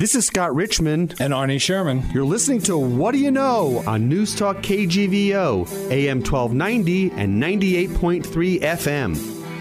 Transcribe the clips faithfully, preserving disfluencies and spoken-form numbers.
This is Scott Richmond. And Arnie Sherman. You're listening to What Do You Know on News Talk K G V O, A M twelve ninety and ninety-eight point three F M.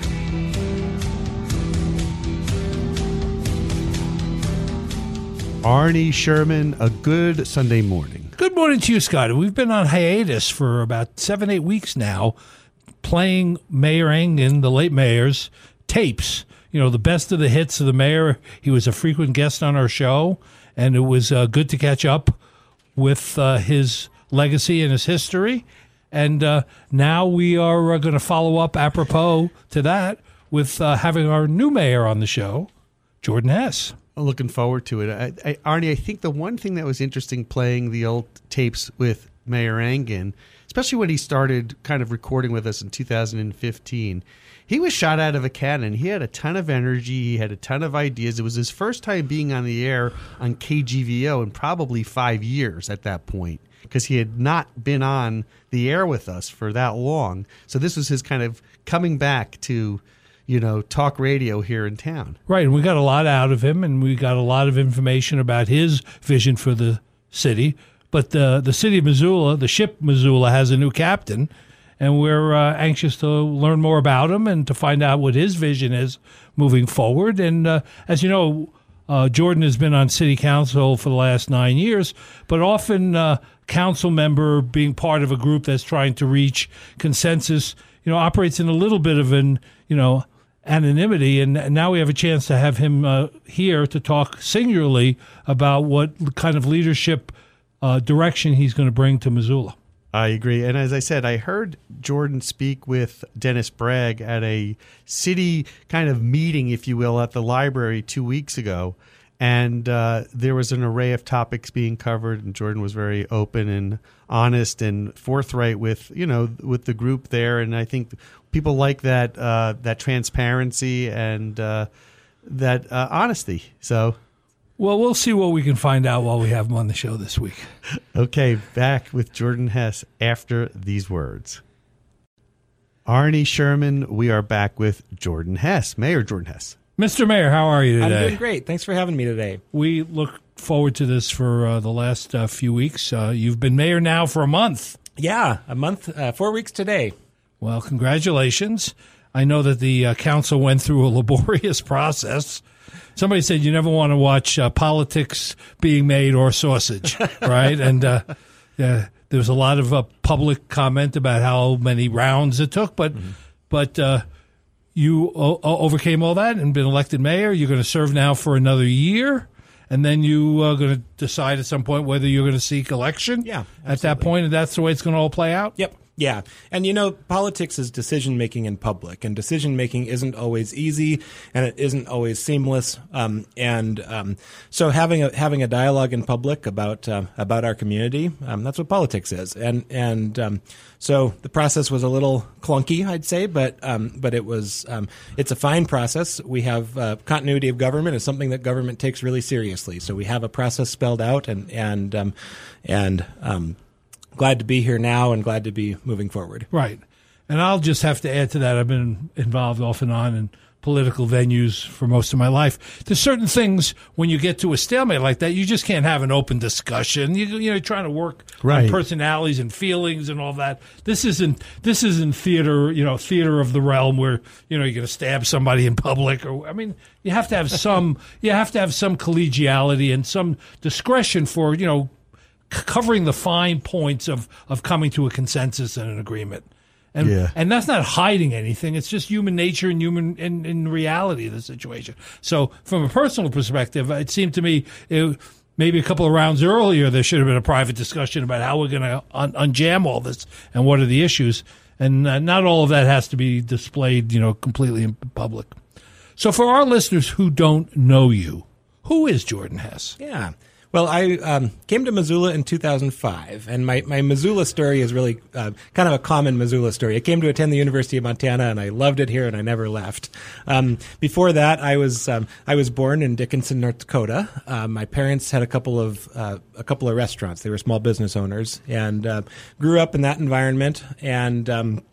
Arnie Sherman, a good Sunday morning. Good morning to you, Scott. We've been on hiatus for about seven, eight weeks now, playing Mayor Engen, the late mayor's, tapes. You know, the best of the hits of the mayor. He was a frequent guest on our show, and it was uh, good to catch up with uh, his legacy and his history. And uh, now we are uh, going to follow up apropos to that with uh, having our new mayor on the show, Jordan Hess. Looking forward to it. I, I, Arnie, I think the one thing that was interesting playing the old tapes with Mayor Engen, especially when he started kind of recording with us in two thousand fifteen, he was shot out of a cannon. He had a ton of energy. He had a ton of ideas. It was his first time being on the air on K G V O in probably five years at that point, because he had not been on the air with us for that long. So this was his kind of coming back to, you know, talk radio here in town. Right, and we got a lot out of him, and we got a lot of information about his vision for the city. But the the city of Missoula, the ship Missoula, has a new captain, and we're uh, anxious to learn more about him and to find out what his vision is moving forward. And uh, as you know, uh, Jordan has been on city council for the last nine years, but often uh, council member being part of a group that's trying to reach consensus, you know, operates in a little bit of an, you know, anonymity. And now we have a chance to have him uh, here to talk singularly about what kind of leadership uh, direction he's going to bring to Missoula. I agree. And as I said, I heard Jordan speak with Dennis Bragg at a city kind of meeting, if you will, at the library two weeks ago. And uh, there was an array of topics being covered, and Jordan was very open and honest and forthright with, you know, with the group there. And I think people like that uh, that transparency and uh, that uh, honesty. So, well, we'll see what we can find out while we have him on the show this week. Okay, back with Jordan Hess after these words. Arnie Sherman, we are back with Jordan Hess, Mayor Jordan Hess. Mister Mayor, how are you today? I'm doing great. Thanks for having me today. We look forward to this for uh, the last uh, few weeks. Uh, you've been mayor now for a month. Yeah, a month, uh, four weeks today. Well, congratulations. I know that the uh, council went through a laborious process. Somebody said you never want to watch uh, politics being made or sausage, right? And uh, yeah, there was a lot of uh, public comment about how many rounds it took, but mm-hmm. but uh, you o- overcame all that and been elected mayor. You're going to serve now for another year, and then you are going to decide at some point whether you're going to seek election. Yeah, absolutely. At that point, and that's the way it's going to all play out? Yep. Yeah. And, you know, politics is decision-making in public, and decision-making isn't always easy, and it isn't always seamless. Um, and um, so having a having a dialogue in public about uh, about our community, um, that's what politics is. And and um, so the process was a little clunky, I'd say, but um, but it was um, it's a fine process. We have uh, continuity of government is something that government takes really seriously. So we have a process spelled out, and and um, and um, glad to be here now and glad to be moving forward. Right. And I'll just have to add to that. I've been involved off and on in political venues for most of my life. There's certain things when you get to a stalemate like that, you just can't have an open discussion. You, you know, trying to work right. on personalities and feelings and all that. This isn't this isn't theater, you know, theater of the realm where, you know, you're going to stab somebody in public. Or I mean, you have to have some you have to have some collegiality and some discretion for, you know, covering the fine points of, of coming to a consensus and an agreement. And yeah. and that's not hiding anything. It's just human nature and human in, in reality of the situation. So from a personal perspective, it seemed to me it, maybe a couple of rounds earlier there should have been a private discussion about how we're going to un- unjam all this and what are the issues. And uh, not all of that has to be displayed, you know, completely in public. So for our listeners who don't know you, who is Jordan Hess? Yeah. Well, I um, came to Missoula in two thousand five, and my, my Missoula story is really uh, kind of a common Missoula story. I came to attend the University of Montana, and I loved it here, and I never left. Um, before that, I was um, I was born in Dickinson, North Dakota. Uh, my parents had a couple of uh, a couple of restaurants. They were small business owners, and uh, grew up in that environment. And um,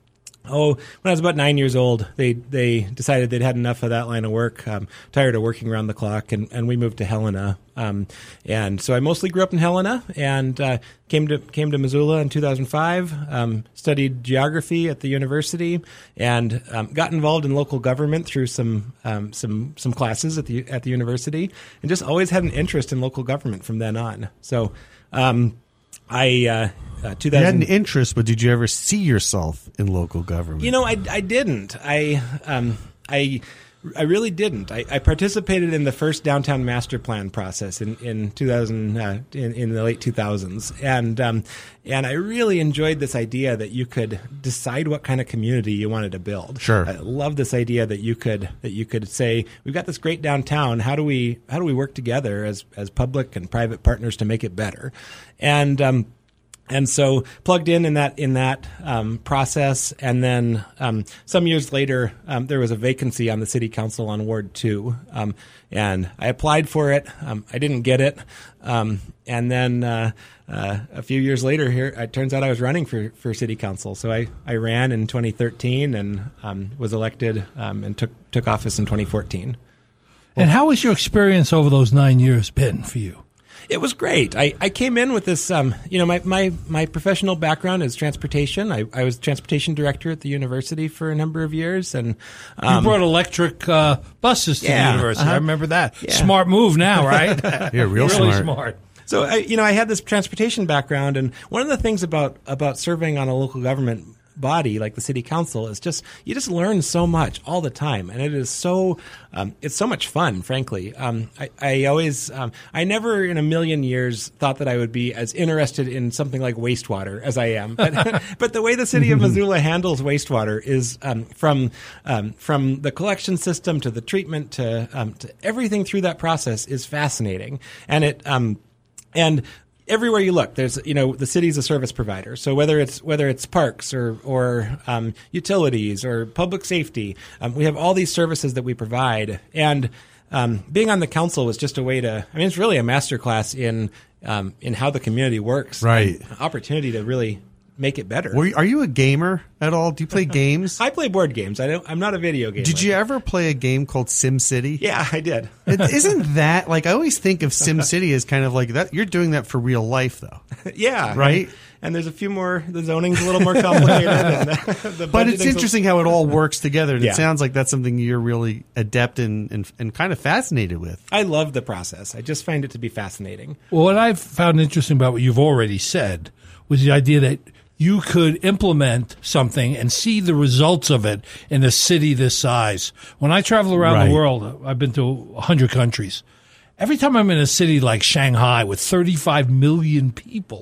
Oh, when I was about nine years old, they they decided they'd had enough of that line of work, um, tired of working around the clock, and, and we moved to Helena. Um, and so I mostly grew up in Helena, and uh, came to came to Missoula in two thousand five. Um, studied geography at the university, and um, got involved in local government through some um, some some classes at the at the university, and just always had an interest in local government from then on. So. Um, I uh, uh, two thousand You had an interest, but did you ever see yourself in local government? You know, I, I didn't. I um, I I really didn't. I, I participated in the first downtown master plan process in in two thousand uh, in, in the late two thousands, and um, and I really enjoyed this idea that you could decide what kind of community you wanted to build. Sure, I love this idea that you could that you could say, we've got this great downtown. How do we how do we work together as as public and private partners to make it better? And um, And so plugged in in that in that um, process, and then um, some years later, um, there was a vacancy on the city council on Ward Two, um, and I applied for it. Um, I didn't get it, um, and then uh, uh, a few years later, here it turns out I was running for, for city council. So I, I ran in twenty thirteen and um, was elected um, and took took office in twenty fourteen. And how has your experience over those nine years been for you? It was great. I, I came in with this, um, you know, my, my, my professional background is transportation. I, I was transportation director at the university for a number of years. And um, you brought electric uh, buses to yeah, the university. uh-huh. I remember that. Yeah. Smart move now, right? Yeah, real really smart. smart. So, I, you know, I had this transportation background, and one of the things about, about serving on a local government body like the city council is just you just learn so much all the time, and it is so um, it's so much fun, frankly. um, I, I always um, I never in a million years thought that I would be as interested in something like wastewater as I am, but, but the way the city of Missoula handles wastewater is um, from um, from the collection system to the treatment to, um, to everything through that process is fascinating, and it um, and everywhere you look, there's, you know, the city's a service provider. So whether it's whether it's parks or or um, utilities or public safety, um, we have all these services that we provide. And um, being on the council was just a way to. I mean, it's really a masterclass in um, in how the community works. Right. An opportunity to really make it better. Were you, are you a gamer at all? Do you play games? I play board games. I don't. I'm not a video gamer. Did you ever play a game called SimCity? Yeah, I did. It, isn't that like I always think of SimCity as kind of like that? You're doing that for real life, though. Yeah, right. And, and there's a few more. The zoning's a little more complicated. and the, the but it's budgeting's interesting how it all works together. And Yeah. It sounds like that's something you're really adept in and, and kind of fascinated with. I love the process. I just find it to be fascinating. Well, what I've found interesting about what you've already said was the idea that you could implement something and see the results of it in a city this size. When I travel around Right. the world, I've been to one hundred countries. Every time I'm in a city like Shanghai with thirty-five million people,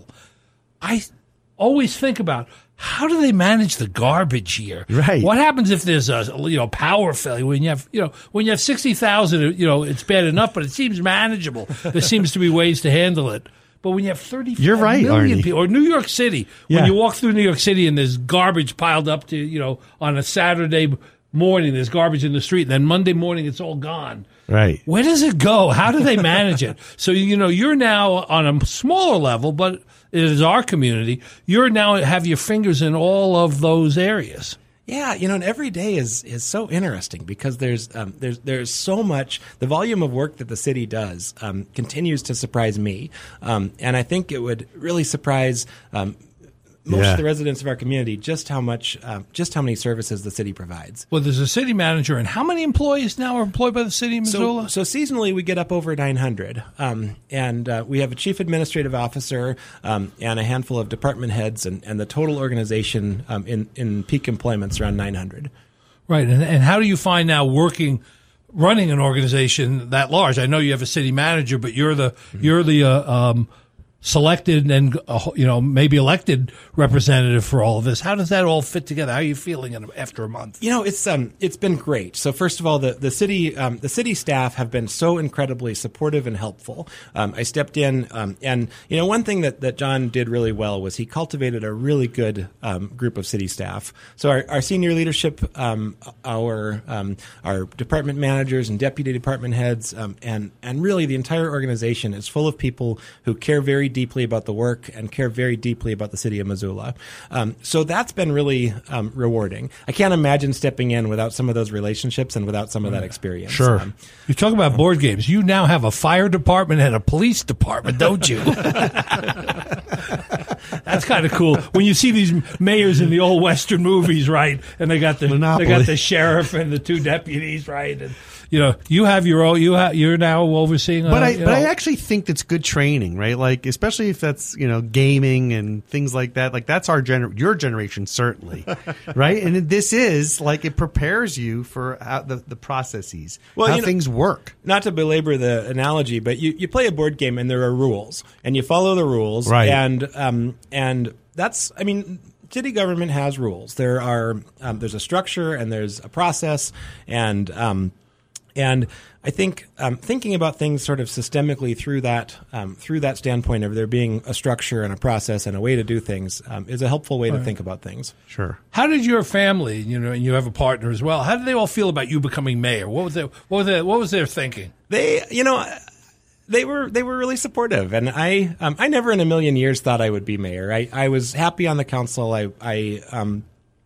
I always think about how do they manage the garbage here? Right. What happens if there's a you know power failure when you have you know when you have sixty thousand? You know it's bad enough, but it seems manageable. There seems to be ways to handle it. But when you have thirty-five You're right, million Arnie. people, or New York City, Yeah. when you walk through New York City and there's garbage piled up to, you know, on a Saturday morning, there's garbage in the street, and then Monday morning it's all gone. Right. Where does it go? How do they manage it? So, you know, you're now on a smaller level, but it is our community. You're now have your fingers in all of those areas. Yeah, you know, and every day is is so interesting because there's um, there's there's so much. The volume of work that the city does um, continues to surprise me, um, and I think it would really surprise um, most Yeah. of the residents of our community just how much, um, just how many services the city provides. Well, there's a city manager, and how many employees now are employed by the city of Missoula? So, so seasonally, we get up over nine hundred, um, and uh, we have a chief administrative officer um, and a handful of department heads, and, and the total organization um, in in peak employment's around nine hundred. Right, and, and how do you find now working, running an organization that large? I know you have a city manager, but you're the mm-hmm. you're the uh, um, selected and uh, you know maybe elected representative for all of this. How does that all fit together? How are you feeling in, after a month? You know, it's um, it's been great. So first of all, the the city um, the city staff have been so incredibly supportive and helpful. Um, I stepped in, um, and you know, one thing that, that John did really well was he cultivated a really good um, group of city staff. So our, our senior leadership, um, our um, our department managers and deputy department heads, um, and and really the entire organization is full of people who care very very deeply about the work and care very deeply about the city of Missoula. Um, so that's been really um, rewarding. I can't imagine stepping in without some of those relationships and without some of that experience. Sure. Um, you talk about board games. You now have a fire department and a police department, don't you? That's kind of cool. When you see these mayors in the old Western movies, right? And they got the Monopoly. they got the sheriff and the two deputies, right? And you know, you have your own. You have you're now overseeing. But uh, I you but I know- actually think that's good training, right? Like especially if that's you know gaming and things like that. Like that's our gener- your generation certainly, right? And this is like it prepares you for how the the processes, Well, how you know- things work. Not to belabor the analogy, but you, you play a board game and there are rules, and you follow the rules, Right. and um, and that's, I mean, city government has rules. There are um, there's a structure and there's a process, and um, and I think um, thinking about things sort of systemically through that um, through that standpoint of there being a structure and a process and a way to do things um, is a helpful way to think about things. Sure. How did your family, you know, and you have a partner as well? How did they all feel about you becoming mayor? What was their what was their, what was their thinking? They, you know, they were they were really supportive, and I um, I never in a million years thought I would be mayor. I, I was happy on the council. I I um,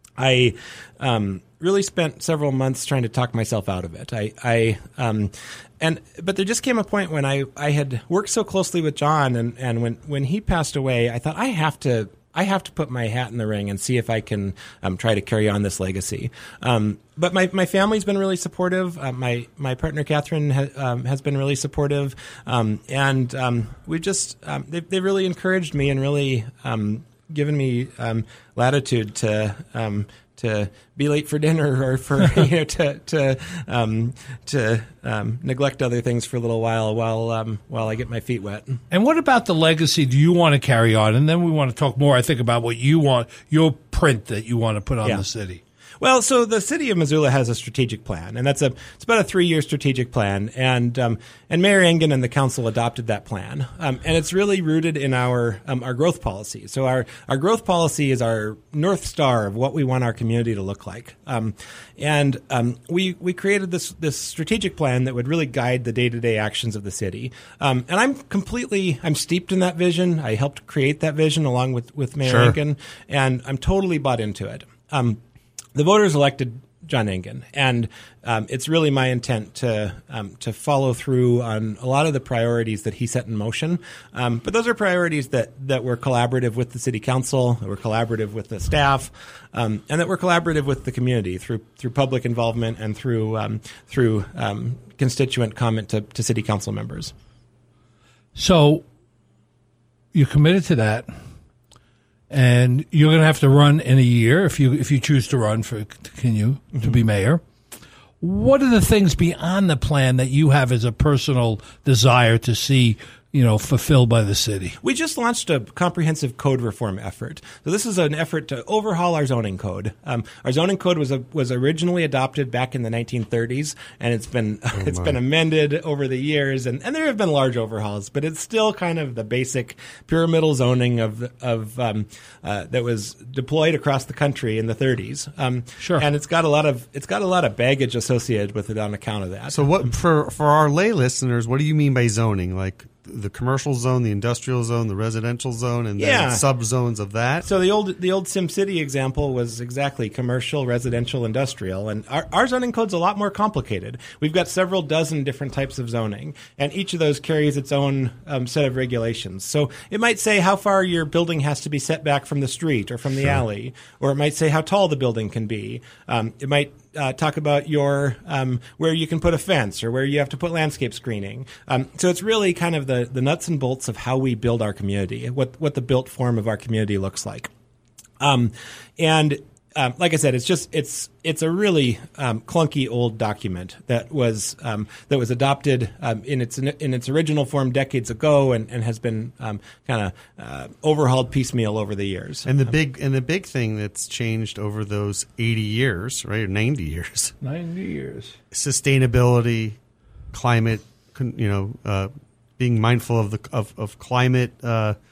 I um, really spent several months trying to talk myself out of it. I I um, and but there just came a point when I, I had worked so closely with John, and, and when when he passed away, I thought I have to. I have to put my hat in the ring and see if I can um, try to carry on this legacy. Um, but my, my family's been really supportive. Uh, my my partner Catherine ha, um, has been really supportive, um, and um, we just um, they've they really encouraged me and really um, given me um, latitude to. Um, to be late for dinner or for you know to to um, to um, neglect other things for a little while while um, while I get my feet wet. And what about the legacy do you want to carry on? And then we want to talk more, I think, about what you want, your print that you want to put on Yeah. the city. Well, so the city of Missoula has a strategic plan, and that's a it's about a three year strategic plan, and um, and Mayor Engen and the council adopted that plan, um, and it's really rooted in our um, our growth policy. So our our growth policy is our north star of what we want our community to look like, um, and um, we we created this this strategic plan that would really guide the day to day actions of the city, um, and I'm completely I'm steeped in that vision. I helped create that vision along with with Mayor Sure. Engen, and I'm totally bought into it. Um, The voters elected John Engen, and um, it's really my intent to um, to follow through on a lot of the priorities that he set in motion. Um, but those are priorities that, that were collaborative with the city council, that were collaborative with the staff, um, and that were collaborative with the community through through public involvement and through um, through um, constituent comment to, to city council members. So you're committed to that, and you're going to have to run in a year if you if you choose to run for continue mm-hmm. to be mayor. What are the things beyond the plan that you have as a personal desire to see, you know, fulfilled by the city? We just launched a comprehensive code reform effort. So this is an effort to overhaul our zoning code. Um, our zoning code was a, was originally adopted back in the nineteen thirties, and it's been oh it's been amended over the years, and, and there have been large overhauls, but it's still kind of the basic pyramidal zoning of of um, uh, that was deployed across the country in the thirties. Um, Sure. And it's got a lot of it's got a lot of baggage associated with it on account of that. So what for for our lay listeners? What do you mean by zoning? Like the commercial zone, the industrial zone, the residential zone, and Yeah. then subzones of that? So the old the old SimCity example was exactly commercial, residential, industrial, and our, our zoning code's a lot more complicated. We've got several dozen different types of zoning, and each of those carries its own um, set of regulations. So it might say how far your building has to be set back from the street or from the alley, or it might say how tall the building can be. Um, it might Uh, talk about your um, where you can put a fence or where you have to put landscape screening. Um, so it's really kind of the, the nuts and bolts of how we build our community, what what the built form of our community looks like. Um, and um, like I said, it's just it's it's a really um, clunky old document that was um, that was adopted um, in its in its original form decades ago and, and has been um, kind of uh, overhauled piecemeal over the years. And the big and the big thing that's changed over those eighty years, right, or ninety years, ninety years. Sustainability, climate, con- you know, uh, being mindful of the of, of climate uh,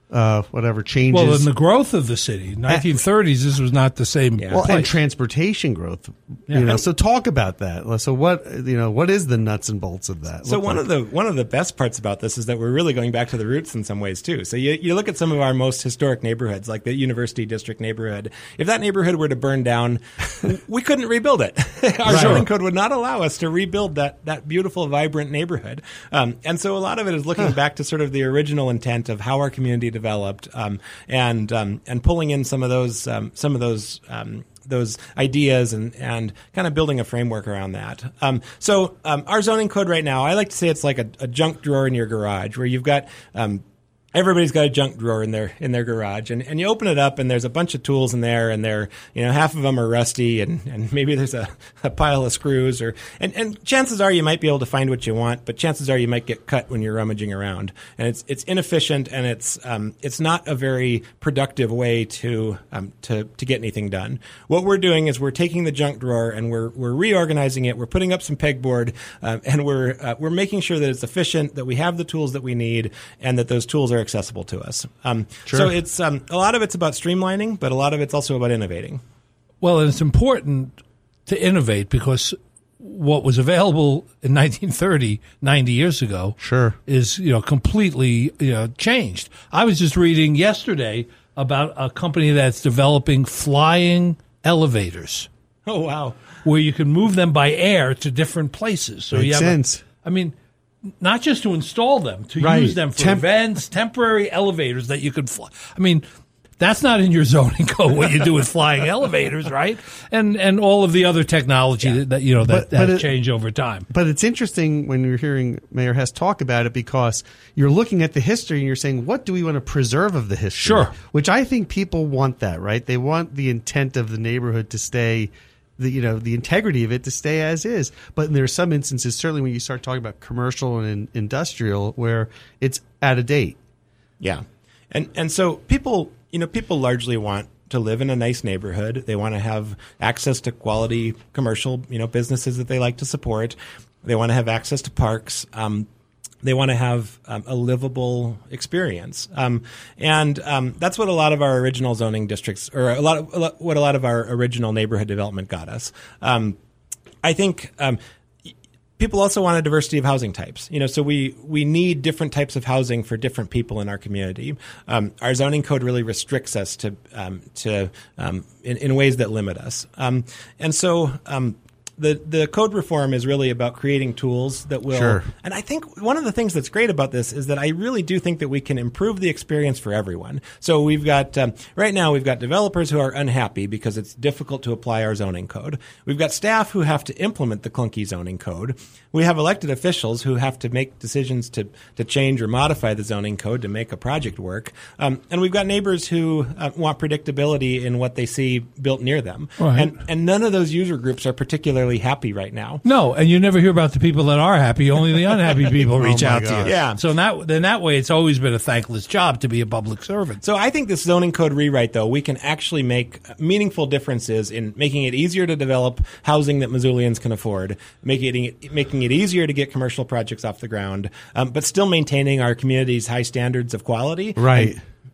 uh, whatever changes. Well, in the growth of the city, nineteen thirties, this was not the same. Yeah. Well, place. and transportation growth. Yeah. You know, so talk about that. So what you know, what is the nuts and bolts of that? So look one like? of the one of the best parts about this is that we're really going back to the roots in some ways too. So you you look at some of our most historic neighborhoods, like the University District neighborhood. If that neighborhood were to burn down, we couldn't rebuild it. Our Right. zoning code would not allow us to rebuild that that beautiful, vibrant neighborhood. Um, and so a lot of it is looking back to sort of the original intent of how our community developed, um, and um, and pulling in some of those um, some of those. Um, those ideas and, and kind of building a framework around that. Um, so um, our zoning code right now, I like to say it's like a, a junk drawer in your garage where you've got um, everybody's got a junk drawer in their in their garage, and, and you open it up and there's a bunch of tools in there, and they're you know half of them are rusty, and, and maybe there's a, a pile of screws, or and, and chances are you might be able to find what you want, but chances are you might get cut when you're rummaging around, and it's it's inefficient, and it's um, it's not a very productive way to um, to to get anything done. What we're doing is we're taking the junk drawer and we're we're reorganizing it. We're putting up some pegboard, um, and we're uh, we're making sure that it's efficient, that we have the tools that we need, and that those tools are accessible to us. Um, Sure. So it's um, a lot of it's about streamlining, but a lot of it's also about innovating. Well, and it's important to innovate because what was available in nineteen thirty, ninety years ago, Sure. is you know completely you know changed. I was just reading yesterday about a company that's developing flying elevators Oh wow! where you can move them by air to different places. So you Makes have a- sense. I mean, not just to install them, to Right. use them for Temp- events, temporary elevators that you could fly. I mean, that's not in your zoning code what you do with flying elevators, right? And and all of the other technology that, that you know that, But- but that it- change over time. But it's interesting when you're hearing Mayor Hess talk about it because you're looking at the history and you're saying, what do we want to preserve of the history? Sure. Which I think people want that, right? They want the intent of the neighborhood to stay, the you know, the integrity of it to stay as is. But there are some instances, certainly when you start talking about commercial and in, industrial, where it's out of date. Yeah, and and so people, you know, people largely want to live in a nice neighborhood. They want to have access to quality commercial, you know, businesses that they like to support. They want to have access to parks. Um, they want to have um, a livable experience, um, and um, that's what a lot of our original zoning districts, or a lot of a lot, what a lot of our original neighborhood development got us. Um, I think. Um, People also want a diversity of housing types. You know, so we, we need different types of housing for different people in our community. Um, our zoning code really restricts us to um, to um, in, in ways that limit us. Um, and so um, the the code reform is really about creating tools that will. Sure. And I think one of the things that's great about this is that I really do think that we can improve the experience for everyone. So we've got um, right now we've got developers who are unhappy because it's difficult to apply our zoning code. We've got staff who have to implement the clunky zoning code. We have elected officials who have to make decisions to, to change or modify the zoning code to make a project work. Um, and we've got neighbors who uh, want predictability in what they see built near them. Right. And, and none of those user groups are particularly happy right now. No, and you never hear about the people that are happy. Only the unhappy people reach my out to gosh. you. Yeah. So in that in that way, it's always been a thankless job to be a public servant. So I think this zoning code rewrite, though, we can actually make meaningful differences in making it easier to develop housing that Missoulians can afford, making it, making it easier to get commercial projects off the ground, um, but still maintaining our community's high standards of quality. Right.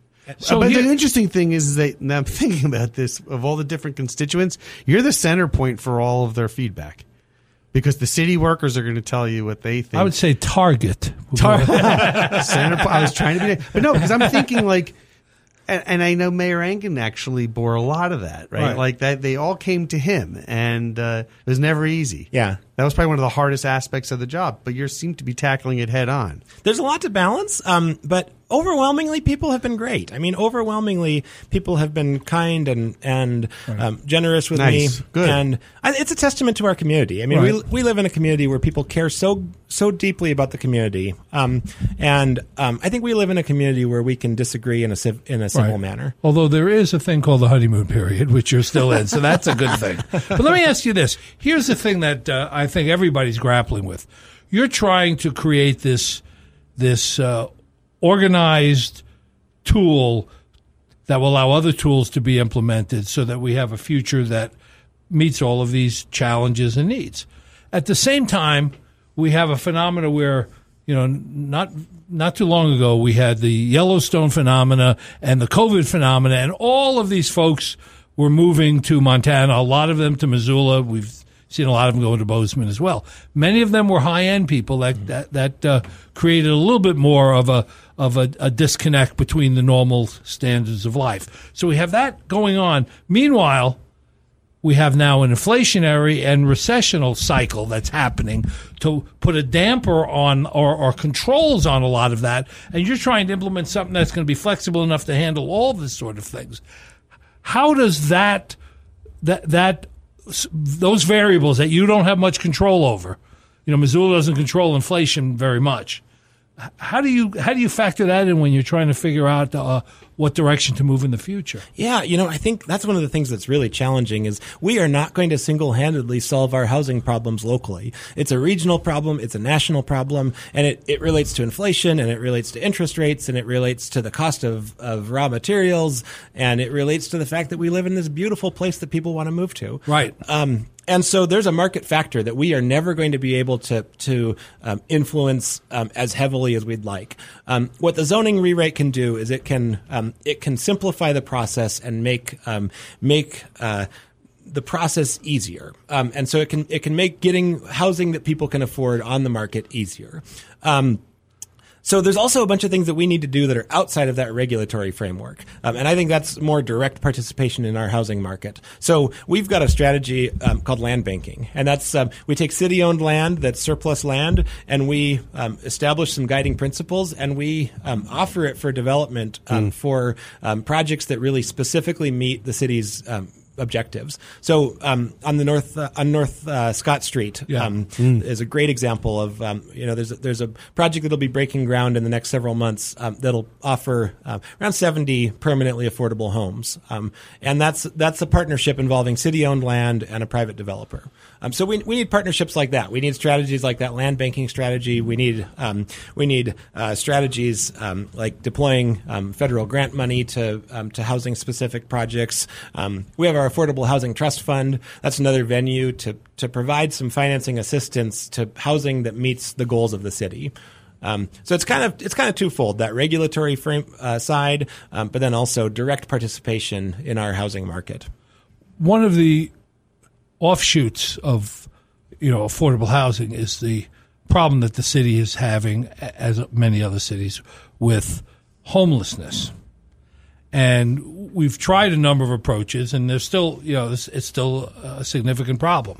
So but here- the interesting thing is that now I'm thinking about this, of all the different constituents, you're the center point for all of their feedback. Because the city workers are going to tell you what they think. I would say Target. Tar- center po- I was trying to be, but no, because I'm thinking like, and, and I know Mayor Engen actually bore a lot of that, right? Right. Like that, they all came to him, and uh, it was never easy. Yeah. That was probably one of the hardest aspects of the job, but you seem to be tackling it head on. There's a lot to balance, um, but overwhelmingly, people have been great. I mean, overwhelmingly, people have been kind and and um, generous with Nice. me. Good. And I, it's a testament to our community. I mean, we Right. we live in a community where people care so so deeply about the community, um, and um, I think we live in a community where we can disagree in a civ- in a civil Right. manner. Although there is a thing called the honeymoon period, which you're still in, so that's a good thing. But let me ask you this. Here's the thing that uh, I think everybody's grappling with. You're trying to create this this uh, organized tool that will allow other tools to be implemented so that we have a future that meets all of these challenges and needs. At the same time, we have a phenomena where you know, not not too long ago, we had the Yellowstone phenomena and the COVID phenomena, and all of these folks were moving to Montana, a lot of them to Missoula. We've seen a lot of them going to Bozeman as well. Many of them were high-end people that that, that uh, created a little bit more of a of a, a disconnect between the normal standards of life. So we have that going on. Meanwhile, we have now an inflationary and recessional cycle that's happening to put a damper on or, or controls on a lot of that. And you're trying to implement something that's going to be flexible enough to handle all this sort of things. How does that that that those variables that you don't have much control over, you know, Missoula doesn't control inflation very much. How do you how do you factor that in when you're trying to figure out uh, what direction to move in the future? Yeah, you know, I think that's one of the things that's really challenging is we are not going to single-handedly solve our housing problems locally. It's a regional problem, it's a national problem, and it, it relates to inflation, and it relates to interest rates, and it relates to the cost of, of raw materials, and it relates to the fact that we live in this beautiful place that people want to move to. Right. Um, And so there's a market factor that we are never going to be able to to um, influence um, as heavily as we'd like. Um, what the zoning rewrite can do is it can um, it can simplify the process and make um, make uh, the process easier. Um, and so it can it can make getting housing that people can afford on the market easier. Um, So there's also a bunch of things that we need to do that are outside of that regulatory framework. Um, and I think that's more direct participation in our housing market. So we've got a strategy um, called land banking. And that's um, we take city-owned land that's surplus land, and we um, establish some guiding principles, and we um, offer it for development um, mm. for um, projects that really specifically meet the city's um, objectives. So um, on the north uh, on North uh, Scott Street yeah. um, mm. is a great example of um, you know there's a, there's a project that'll be breaking ground in the next several months um, that'll offer uh, around seventy permanently affordable homes, um, and that's that's a partnership involving city-owned land and a private developer. Um, so we we need partnerships like that. We need strategies like that land banking strategy. We need um, we need uh, strategies um, like deploying um, federal grant money to um, to housing specific projects. Um, we have our Affordable Housing Trust Fund. That's another venue to to provide some financing assistance to housing that meets the goals of the city. Um, so it's kind of it's kind of twofold: that regulatory frame uh, side, um, but then also direct participation in our housing market. One of the offshoots of you know affordable housing is the problem that the city is having, as many other cities, with homelessness. And we've tried a number of approaches, and there's still, you know, it's, it's still a significant problem.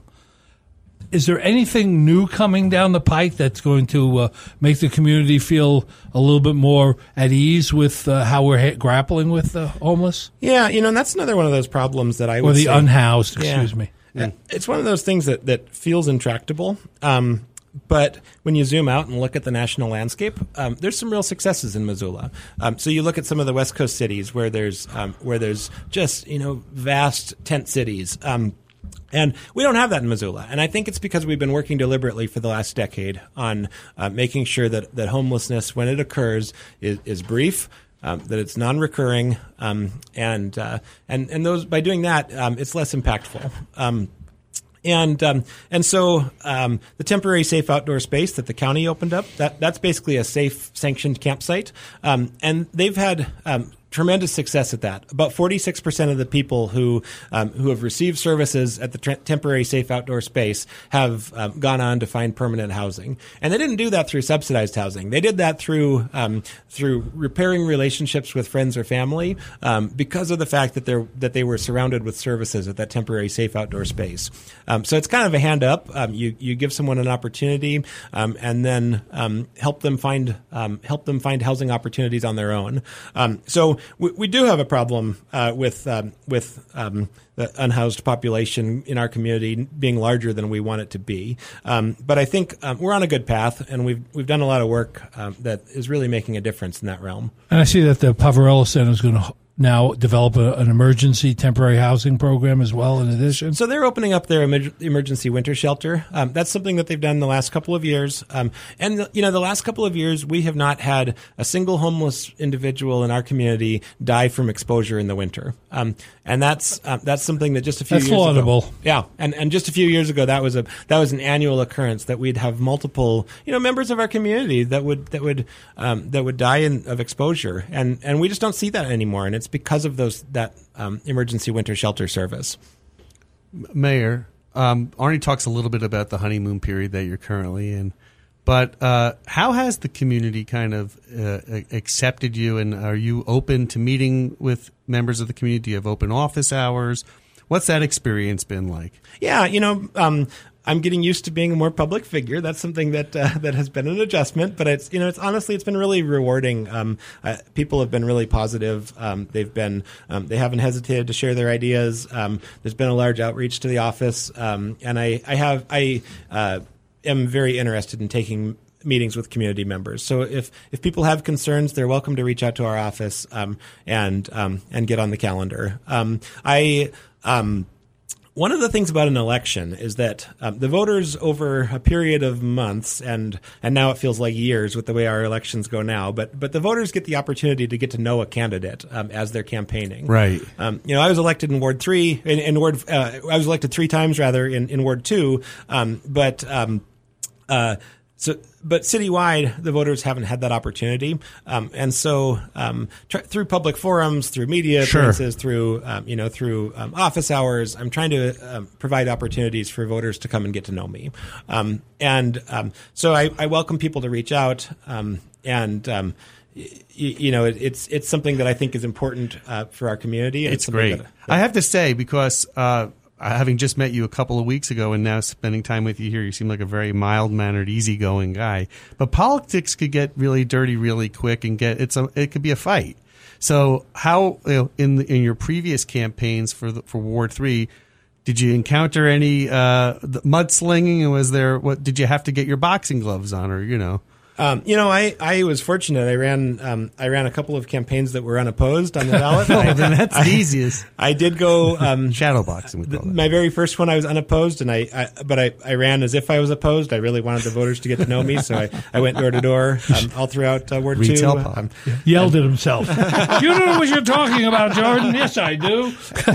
Is there anything new coming down the pike that's going to uh, make the community feel a little bit more at ease with uh, how we're ha- grappling with the homeless? Yeah, you know, and that's another one of those problems that I would Or the say, unhoused, excuse yeah. me. Mm. It's one of those things that, that feels intractable. Um, But when you zoom out and look at the national landscape, um, there's some real successes in Missoula. Um, so you look at some of the West Coast cities where there's um, where there's just you know vast tent cities, um, and we don't have that in Missoula. And I think it's because we've been working deliberately for the last decade on uh, making sure that that homelessness, when it occurs, is, is brief. Um, that it's non-recurring, um, and uh, and and those by doing that, um, it's less impactful. Um, And um, and so um, the temporary safe outdoor space that the county opened up, that that's basically a safe sanctioned campsite. Um, and they've had um, tremendous success at that. About forty-six percent of the people who um, who have received services at the tre- temporary safe outdoor space have um, gone on to find permanent housing. And they didn't do that through subsidized housing. They did that through um, through repairing relationships with friends or family um, because of the fact that they that they were surrounded with services at that temporary safe outdoor space. Um, so it's kind of a hand up. Um, you you give someone an opportunity um, and then um, help them find um, help them find housing opportunities on their own. Um, so We, we do have a problem uh, with um, with um, the unhoused population in our community being larger than we want it to be. Um, but I think um, we're on a good path, and we've we've done a lot of work um, that is really making a difference in that realm. And I see that the Poverello Center is going to now develop a, an emergency temporary housing program as well in addition? So they're opening up their emer- emergency winter shelter. Um, that's something that they've done the last couple of years. Um, and, the, you know, the last couple of years, we have not had a single homeless individual in our community die from exposure in the winter. Um, and that's uh, that's something that just a few that's years laudable. ago. Yeah. And, and just a few years ago, that was a that was an annual occurrence that we'd have multiple, you know, members of our community that would that would um, that would die in, of exposure. And, and we just don't see that anymore. And it's because of those that um, emergency winter shelter service. Mayor, um, Arnie talks a little bit about the honeymoon period that you're currently in, but uh, how has the community kind of uh, accepted you, and are you open to meeting with members of the community? Do you have open office hours? What's that experience been like? Yeah, you know, um, I'm getting used to being a more public figure. That's something that uh, that has been an adjustment, but it's you know it's honestly it's been really rewarding. Um, uh, people have been really positive. Um, they've been um, they haven't hesitated to share their ideas. Um, there's been a large outreach to the office, um, and I I have I uh, am very interested in taking meetings with community members. So if if people have concerns, they're welcome to reach out to our office um, and um, and get on the calendar. Um, I. Um, One of the things about an election is that um, the voters over a period of months, and, and now it feels like years with the way our elections go now, but but the voters get the opportunity to get to know a candidate um, as they're campaigning. Right. Um, you know, I was elected in Ward three, in, in Ward, uh, I was elected three times rather in, in Ward two, um, but um, uh, so. But citywide, the voters haven't had that opportunity, um, and so um, tr- through public forums, through media Sure. appearances, through um, you know, through um, office hours, I'm trying to um, provide opportunities for voters to come and get to know me, um, and um, so I, I welcome people to reach out, um, and um, y- you know, it, it's it's something that I think is important uh, for our community. It's something great. that- I have to say, because uh, having just met you a couple of weeks ago and now spending time with you here, you seem like a very mild-mannered, easygoing guy. But politics could get really dirty really quick, and get it's a it could be a fight. So how, you know, in the, in your previous campaigns for the, for Ward three, did you encounter any uh, mudslinging, and was there what did you have to get your boxing gloves on, or you know? Um, you know, I, I was fortunate. I ran um, I ran a couple of campaigns that were unopposed on the ballot. Oh, I, then that's I, the easiest. I did go um, Shadow boxing, we call the, it. my very first one. I was unopposed, and I, I but I, I ran as if I was opposed. I really wanted the voters to get to know me, so I, I went door to door um, all throughout uh, Ward Retail two. pop. Um, Yelled at himself. You don't know what you're talking about, Jordan. Yes, I do.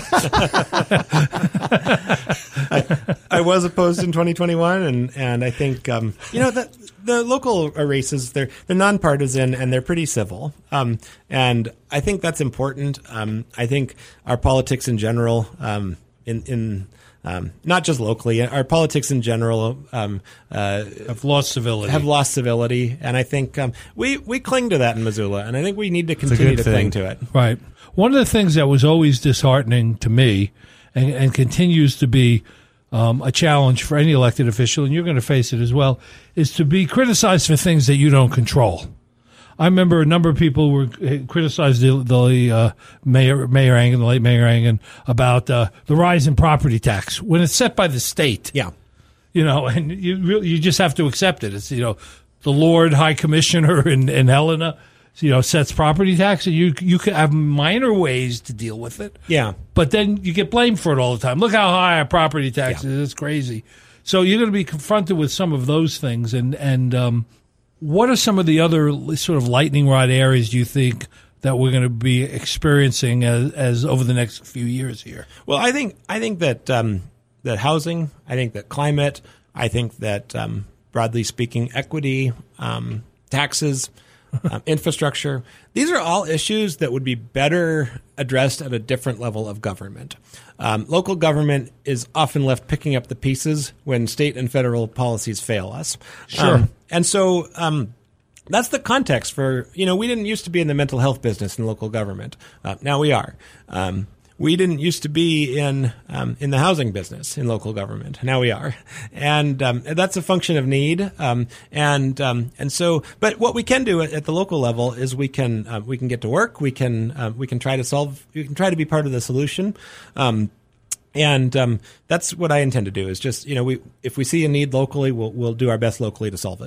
I, I was opposed in twenty twenty-one, and, and I think um, you know that the local races they're they're nonpartisan and they're pretty civil, um, and I think that's important. Um, I think our politics in general, um, in in um, not just locally, our politics in general um, uh, Have lost civility. have lost civility, and I think um, we we cling to that in Missoula, and I think we need to continue to thing. cling to it. Right. One of the things that was always disheartening to me, and, and continues to be um, a challenge for any elected official, and you're going to face it as well, is to be criticized for things that you don't control. I remember a number of people were criticized the, the uh, Mayor Mayor Angen, the late Mayor Angen, about uh, the rise in property tax when it's set by the state. Yeah. You know, and you really, you just have to accept it. It's, you know, the Lord High Commissioner in, in Helena, you know, sets property tax, and you you can have minor ways to deal with it. Yeah. But then you get blamed for it all the time. Look how high our property tax Yeah. is. It's crazy. So you're going to be confronted with some of those things. And, and um, what are some of the other sort of lightning rod areas do you think that we're going to be experiencing as, as over the next few years here? Well, I think I think that um, that housing, I think that climate, I think that um, broadly speaking, equity, um, taxes, um, infrastructure. These are all issues that would be better addressed at a different level of government. Um, local government is often left picking up the pieces when state and federal policies fail us. Sure. Um, and so um, that's the context for, you know, we didn't used to be in the mental health business in local government. Uh, now we are. Um, we didn't used to be in um, in the housing business in local government. Now we are, and um, that's a function of need. Um, and um, and so, but what we can do at, at the local level is we can uh, we can get to work. We can uh, we can try to solve. We can try to be part of the solution. Um, and um, that's what I intend to do. Is just, you know, we if we see a need locally, we'll we'll do our best locally to solve it.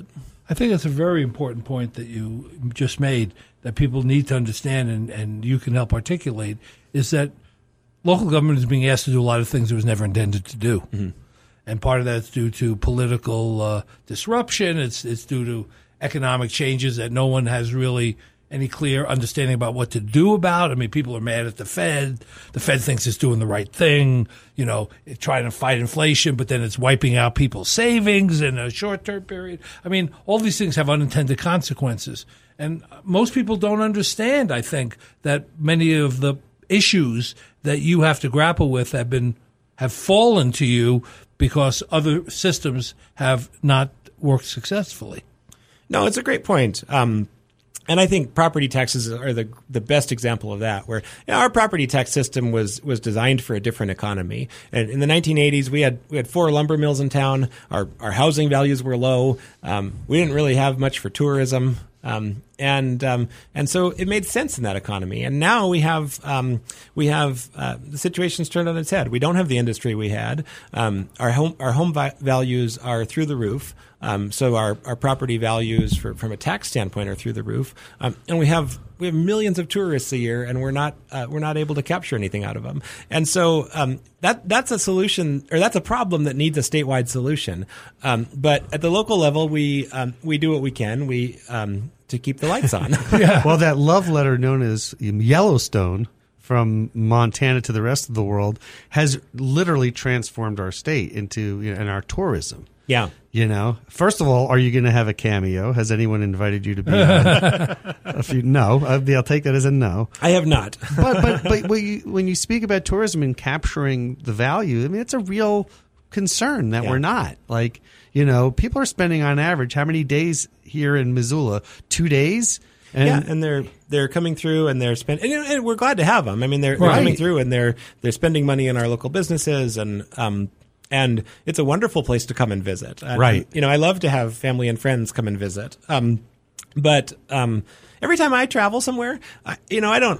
I think that's a very important point that you just made that people need to understand, and, and you can help articulate, is that local government is being asked to do a lot of things it was never intended to do. Mm-hmm. And part of that's due to political uh, disruption. It's it's due to economic changes that no one has really any clear understanding about what to do about. I mean, people are mad at the Fed. The Fed thinks it's doing the right thing, you know, trying to fight inflation, but then it's wiping out people's savings in a short-term period. I mean, all these things have unintended consequences. And most people don't understand, I think, that many of the issues that you have to grapple with have been have fallen to you because other systems have not worked successfully. No, it's a great point. Um, and I think property taxes are the the best example of that, where you know, our property tax system was was designed for a different economy. And in the nineteen eighties, we had we had four lumber mills in town. Our our housing values were low. Um, we didn't really have much for tourism. Um, and um, and so it made sense in that economy. And now we have um, we have uh, the situation's turned on its head. We don't have the industry we had. Um, our home our home vi- values are through the roof. Um, so our, our property values for, from a tax standpoint are through the roof. Um, and we have we have millions of tourists a year, and we're not uh, we're not able to capture anything out of them. And so um, that that's a solution, or that's a problem that needs a statewide solution. Um, but at the local level, we um, we do what we can. We um, to keep the lights on. Yeah. Well, that love letter known as Yellowstone, from Montana to the rest of the world, has literally transformed our state into, you know, and our tourism. Yeah. You know, first of all, are you going to have a cameo? Has anyone invited you to be on? If you, no, I'll take that as a no. I have not. but but but when you, when you speak about tourism and capturing the value, I mean, it's a real concern that yeah. we're not. Like, you know, people are spending on average how many days here in Missoula? Two days. And, yeah, and they're they're coming through and they're spending, and, and we're glad to have them. I mean, they're, they're right. coming through and they're they're spending money in our local businesses, and um and it's a wonderful place to come and visit. And, right. You know, I love to have family and friends come and visit. Um, but um, every time I travel somewhere, I, you know, I don't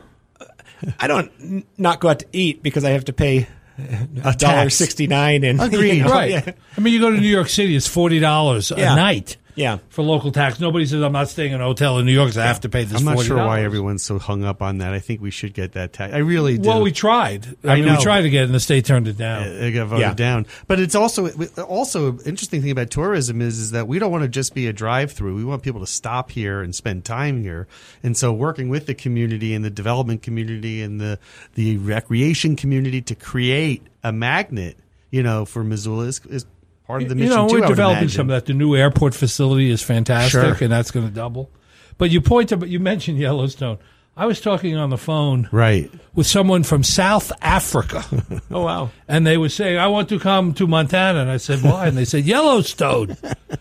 I don't n- not go out to eat because I have to pay a dollar sixty nine. And agreed, you know, right? Yeah. I mean, you go to New York City, it's forty dollars yeah. a night. Yeah, for local tax. Nobody says I'm not staying in a hotel in New York, so I have to pay this. I'm not forty dollars. sure why everyone's so hung up on that. I think we should get that tax. I really do. Well, we tried. I, I mean, know. we tried to get it, and the state turned it down. It got voted Yeah. down. But it's also also an interesting thing about tourism is is that we don't want to just be a drive-through. We want people to stop here and spend time here. And so, working with the community and the development community and the the recreation community to create a magnet, you know, for Missoula is, is part of the mission. You know, too, we're I would developing imagine. some of that. The new airport facility is fantastic, Sure. and that's going to double. But you point to, you mentioned Yellowstone. I was talking on the phone right with someone from South Africa. Oh, wow. And they were saying, I want to come to Montana. And I said, why? And they said, Yellowstone.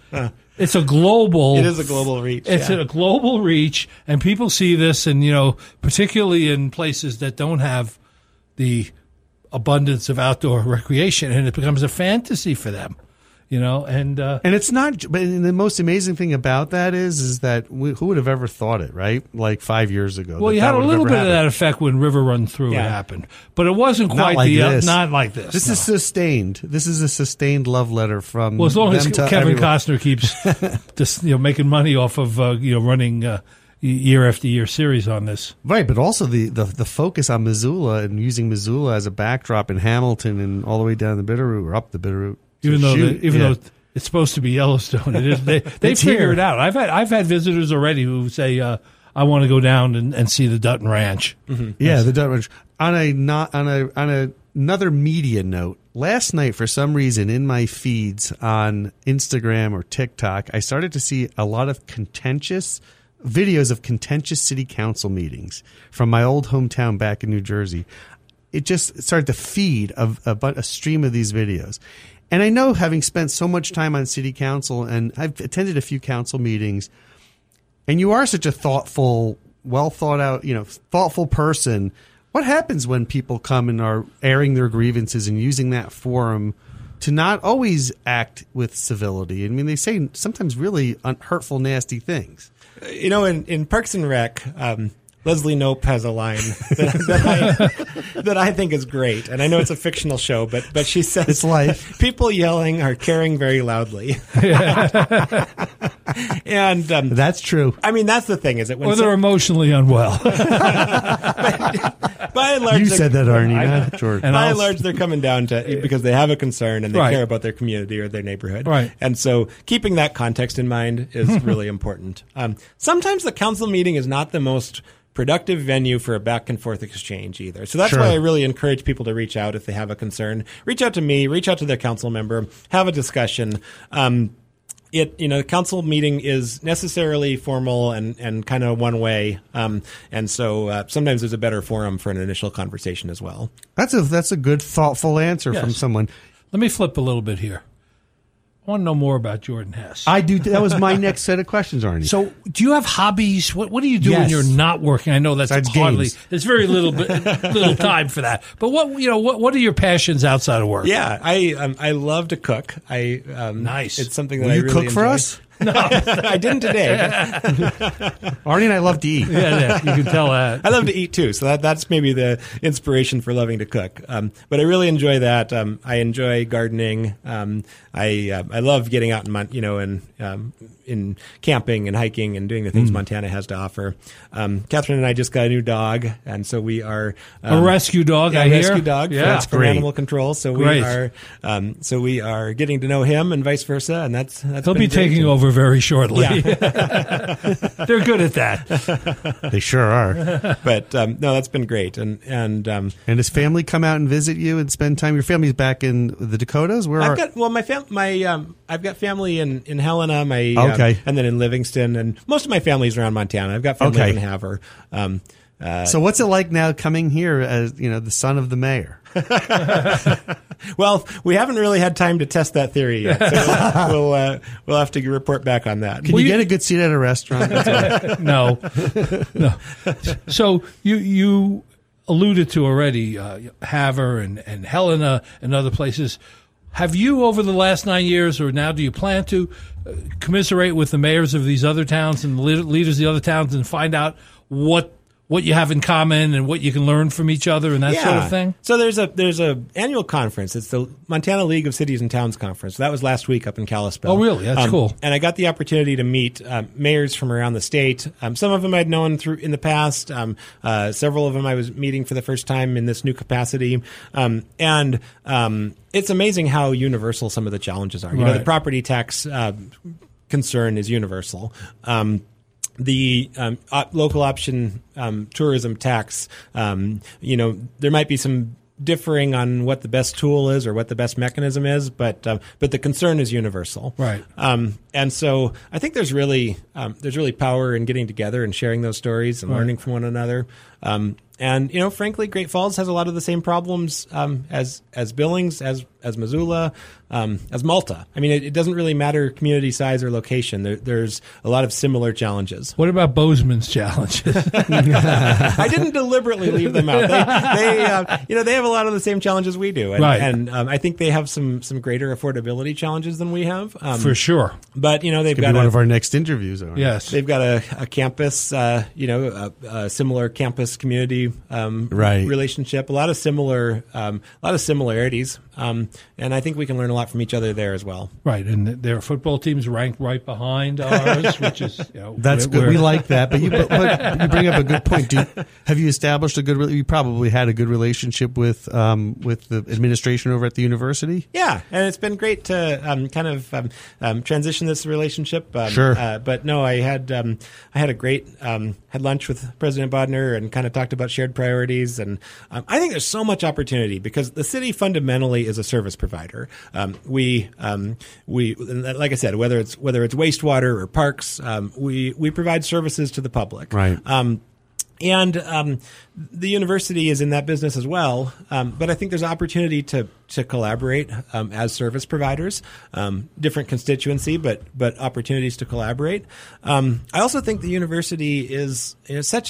It's a global. It is a global reach. It's yeah. a global reach, and people see this, and, you know, particularly in places that don't have the abundance of outdoor recreation, and it becomes a fantasy for them. You know, and uh, and it's not. But the most amazing thing about that is, is that we, who would have ever thought it, right? Like five years ago. Well, that you that had a would have little ever bit happened. of that effect when River Run Through Yeah. happened, but it wasn't Not quite like the uh, this. not like this. This no. is sustained. This is a sustained love letter from. Well, as long as them to Kevin everyone. Costner keeps just, you know, making money off of uh, you know running uh, year after year series on this. Right, but also the, the, the focus on Missoula and using Missoula as a backdrop in Hamilton and all the way down the Bitterroot or up the Bitterroot. Even to though shoot. the, even Yeah. though it's supposed to be Yellowstone, it is. They they It's figure here. it out. I've had I've had visitors already who say, uh, "I want to go down and, and see the Dutton Ranch." Mm-hmm. Yeah, the Dutton. On a not on a on a, another media note, last night for some reason in my feeds on Instagram or TikTok, I started to see a lot of contentious videos of contentious city council meetings from my old hometown back in New Jersey. It just started to feed a, a, a stream of these videos. And I know, having spent so much time on city council, and I've attended a few council meetings, and you are such a thoughtful, well thought out, you know, thoughtful person. What happens when people come and are airing their grievances and using that forum to not always act with civility? I mean, they say sometimes really un- hurtful, nasty things. You know, in, in Parks and Rec, um, Leslie Knope has a line that, that, I, that I think is great. And I know it's a fictional show, but, but she says, It's life. People yelling are caring very loudly. and um, That's true. I mean, that's the thing is that when Or they're some- emotionally unwell. by and large, You they're- said that, Arnie, not Jordan. And by I'll- and large, they're coming down to because they have a concern and they Right. care about their community or their neighborhood. Right. And so keeping that context in mind is really important. Um, sometimes the council meeting is not the most productive venue for a back and forth exchange either. So that's Sure. why I really encourage people to reach out if they have a concern. Reach out to me, reach out to their council member, have a discussion. Um, It you know the council meeting is necessarily formal and, and kind of one way, um, and so uh, sometimes there's a better forum for an initial conversation as well. That's a that's a good, thoughtful answer from Yes. someone. Let me flip a little bit here. I want to know more about Jordan Hess. I do. That was my next set of questions, Arnie. So, do you have hobbies? What What do you do when Yes. you're not working? I know that's Besides hardly. games. There's very little bit, little time for that. But what you know? What What are your passions outside of work? Yeah, I um, I love to cook. I um, Nice. It's something that Will I you really cook for enjoy. us? I didn't today. Arnie and I love to eat. yeah, yeah, you can tell that. I love to eat too, so that that's maybe the inspiration for loving to cook. Um, but I really enjoy that. Um, I enjoy gardening. Um, I uh, I love getting out in Mon- you know and um, in camping and hiking and doing the things Montana has to offer. Um, Catherine and I just got a new dog, and so we are A um, rescue dog. yeah, I a hear. rescue dog. Yeah, that's from great. Animal Control. So Great. we are um, so we are getting to know him and vice versa, and that's that's They'll been be great taking too. over very shortly. Yeah. They're good at that. They sure are. But um, no, that's been great, and and um, And does family come out and visit you and spend time? Your family's back in the Dakotas. Where are? I've got well, my fam- my um, I've got family in, in Helena, my um, Okay. and then in Livingston, and most of my family's around Montana. I've got family Okay. in Havre. Um, uh, So what's it like now coming here as you know the son of the mayor? well, we haven't really had time to test that theory yet, so we'll we'll, uh, we'll have to report back on that. Can Well, you, you- get a good seat at a restaurant? That's all. No, no. So you you alluded to already uh, Havre and, and Helena and other places. Have you, over the last nine years, or now do you plan to uh, commiserate with the mayors of these other towns and the lead- leaders of the other towns and find out what what you have in common and what you can learn from each other and that sort of thing? So there's a there's a annual conference. It's the Montana League of Cities and Towns Conference. That was last week up in Kalispell. Oh, really? That's Um, cool. And I got the opportunity to meet um, mayors from around the state. Um, some of them I'd known through in the past. Um, uh, several of them I was meeting for the first time in this new capacity. Um, and um, it's amazing how universal some of the challenges are. You know, the Right. property tax uh, concern is universal. Um, the um, op- local option um, tourism tax, um, you know, there might be some differing on what the best tool is or what the best mechanism is, but um, but the concern is universal, Right. Um, and so I think there's really um, there's really power in getting together and sharing those stories and Right. learning from one another. Um, and you know, frankly, Great Falls has a lot of the same problems um, as as Billings, as as Missoula, um, as Malta. I mean, it, it doesn't really matter community size or location. There, there's a lot of similar challenges. What about Bozeman's challenges? I didn't deliberately leave them out. They, they uh, you know, they have a lot of the same challenges we do, and, Right. and um, I think they have some some greater affordability challenges than we have. Um, For sure. But you know, they've Could got be one a, of our next interviews. Arnie. Yes. they've got a, a campus, uh, you know, a, a similar campus community um, Right. relationship. A lot of similar, um, a lot of similarities, um, and I think we can learn a lot from each other there as well. Right, and their football teams ranked right behind ours, which is you know, That's we're- good. We we're- like that. But you, but, but you bring up a good point. Do, have you established a good? re- You probably had a good relationship with um, with the administration over at the university. Yeah, and it's been great to um, kind of um, um, transition this relationship. Um, Sure. Uh, but no, I had um, I had a great um, had lunch with President Bodner and kind of talked about shared priorities. And um, I think there's so much opportunity because the city fundamentally is a service provider. Um, we um, we like I said, whether it's whether it's wastewater or parks, um, we we provide services to the public. Right. Um, And um, the university is in that business as well. Um, but I think there's opportunity to to collaborate um, as service providers, um, different constituency, but but opportunities to collaborate. Um, I also think the university is you know, such a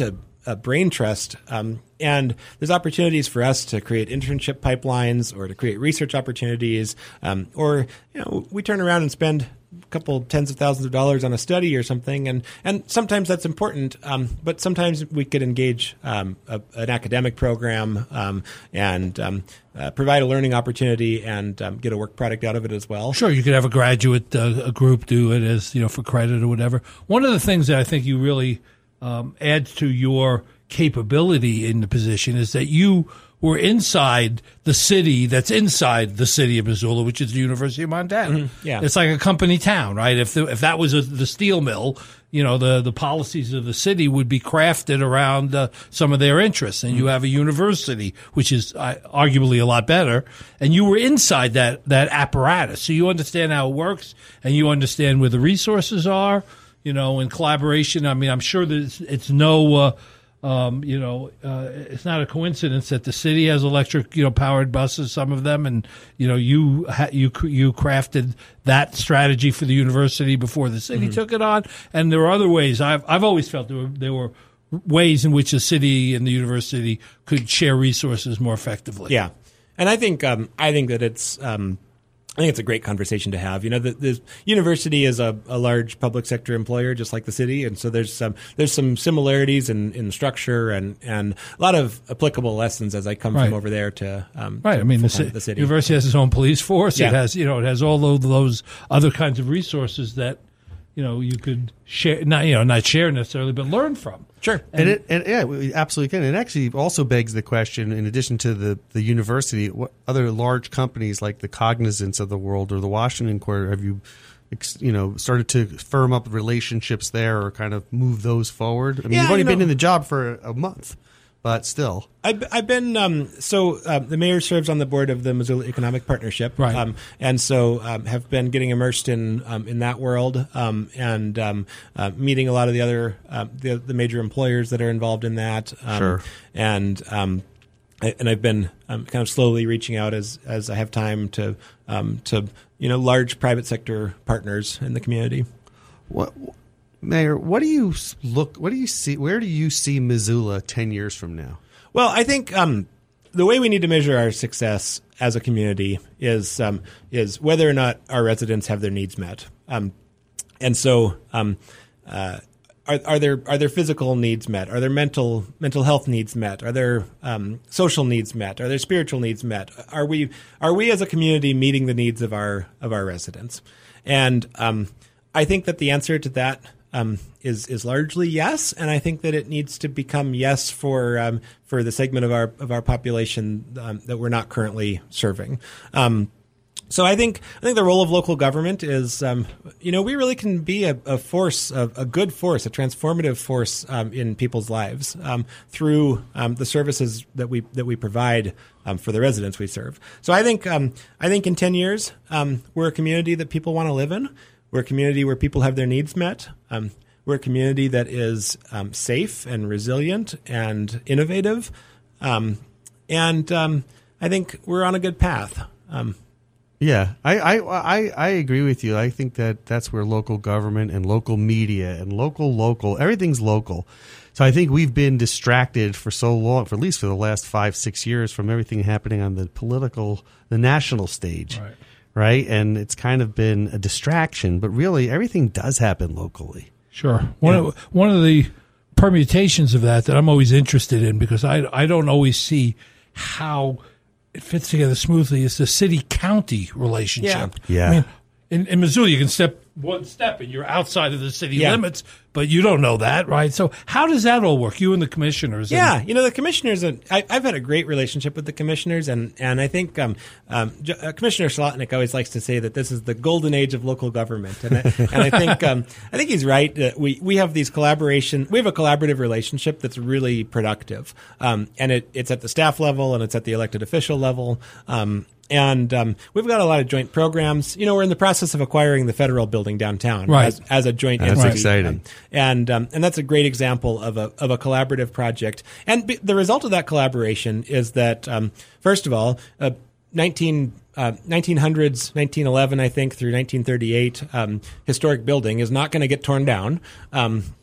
a brain trust. Um, and there's opportunities for us to create internship pipelines or to create research opportunities. Um, or, you know, we turn around and spend a couple tens of thousands of dollars on a study or something. And, and sometimes that's important. Um, but sometimes we could engage um, a, an academic program um, and um, uh, provide a learning opportunity and um, get a work product out of it as well. Sure, you could have a graduate uh, a group do it as, you know, for credit or whatever. One of the things that I think you really um, adds to your capability in the position is that you were inside the city that's inside the city of Missoula, which is the University of Montana. Mm-hmm. Yeah. It's like a company town, right? If the, if that was a, the steel mill, you know, the, the policies of the city would be crafted around uh, some of their interests. And mm-hmm. you have a university, which is uh, arguably a lot better. And you were inside that, that apparatus. So you understand how it works and you understand where the resources are, you know, in collaboration. I mean, I'm sure that it's, it's no, uh, Um, you know, uh, it's not a coincidence that the city has electric, you know, powered buses, some of them, and you know, you ha- you you crafted that strategy for the university before the city mm-hmm. took it on, and there are other ways. I've I've always felt there were, there were ways in which the city and the university could share resources more effectively. Yeah, and I think um, I think that it's. Um I think it's a great conversation to have. You know, the, the university is a, a large public sector employer, just like the city, and so there's some there's some similarities in, in structure and, and a lot of applicable lessons as I come right. from over there to um, right. To I mean, the, the city. University has its own police force. Yeah. It has you know it has all of those other kinds of resources that you know you could share, not you know not share necessarily, but learn from. Sure. And, and it and yeah, we absolutely can. It actually also begs the question, in addition to the, the university, what other large companies like the Cognizants of the world or the Washington Court have you, you know, started to firm up relationships there or kind of move those forward? I mean, Yeah, you've only you know, been in the job for a month, but still. I've, I've been um, so uh, the mayor serves on the board of the Missoula Economic Partnership, right? Um, and so um, have been getting immersed in um, in that world um, and um, uh, meeting a lot of the other uh, the, the major employers that are involved in that. Um, sure. And um, I, and I've been um, kind of slowly reaching out as as I have time to um, to you know large private sector partners in the community. What? Mayor, what do you look? What do you see? Where do you see Missoula ten years from now? Well, I think um, the way we need to measure our success as a community is um, is whether or not our residents have their needs met. Um, and so, um, uh, are, are their are their physical needs met? Are their mental mental health needs met? Are their um, social needs met? Are their spiritual needs met? Are we are we as a community meeting the needs of our of our residents? And um, I think that the answer to that Um, is is largely yes, and I think that it needs to become yes for um, for the segment of our of our population um, that we're not currently serving. Um, so I think I think the role of local government is, um, you know, we really can be a, a force, a, a good force, a transformative force um, in people's lives um, through um, the services that we that we provide um, for the residents we serve. So I think um, I think in ten years um, we're a community that people want to live in. We're a community where people have their needs met. Um, we're a community that is um, safe and resilient and innovative. Um, and um, I think we're on a good path. Um, yeah, I, I, I, I agree with you. I think that that's where local government and local media and local, local, everything's local. So I think we've been distracted for so long, for at least for the last five, six years, from everything happening on the political, the national stage. Right. Right, and it's kind of been a distraction, but really everything does happen locally. Sure. One yeah. of one of the permutations of that that I'm always interested in, because I I don't always see how it fits together smoothly, is the city-county relationship. Yeah. yeah. I mean, in, in Missoula, you can step one step and you're outside of the city yeah. limits, but you don't know that, right? So how does that all work? You and the commissioners? Yeah, and- you know, the commissioners, are, I, I've had a great relationship with the commissioners, and, and I think um, um, J- uh, Commissioner Slotnick always likes to say that this is the golden age of local government, and I, and I think um, I think he's right. Uh, we we have these collaboration, we have a collaborative relationship that's really productive, um, and it, it's at the staff level and it's at the elected official level. Um, And um, we've got a lot of joint programs. You know, we're in the process of acquiring the federal building downtown right. as, as a joint that's entity. exciting. Um, and um, and that's a great example of a of a collaborative project. And b- the result of that collaboration is that, um, first of all, uh, nineteen, uh, nineteen hundreds, nineteen eleven, I think, through nineteen thirty-eight, um, historic building is not going to get torn down. Um,